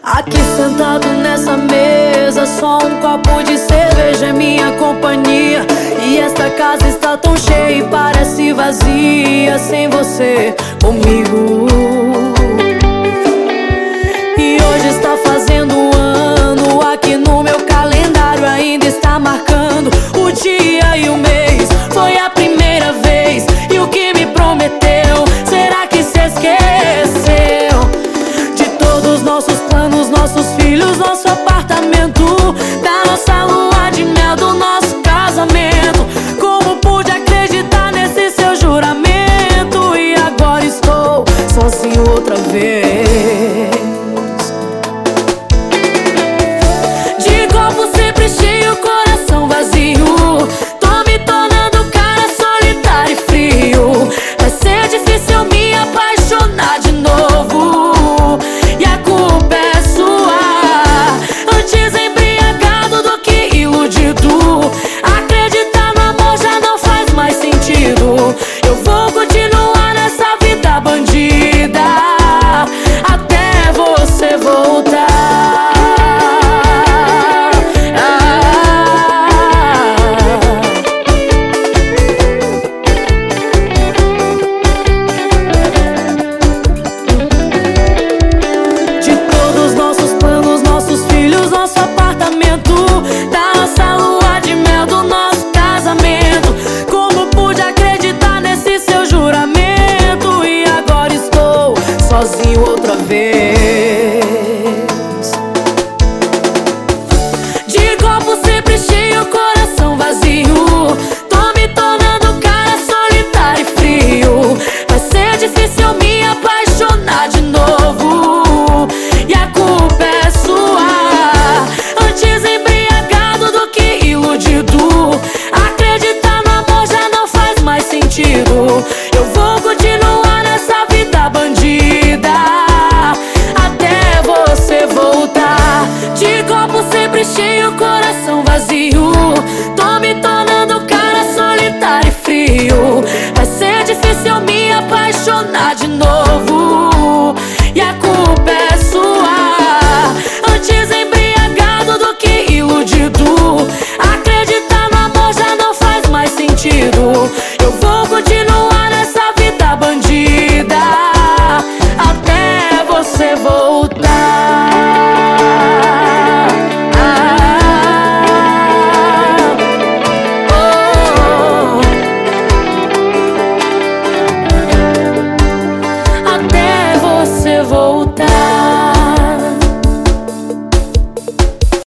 Aqui sentado nessa mesa, só um copo de cerveja é minha companhia. E esta casa está tão cheia e parece vazia sem você comigo. E hoje está fazendo um ano, aqui no meu calendário ainda está marcando o dia e o mês. Foi a primeira vez, e o que me prometeu, será que se esqueceu? De todos nossos planos, nossos filhos, nosso apartamento, da nossa lua de mel, do nosso casamento. Como pude acreditar nesse seu juramento? E agora estou sozinho outra vez.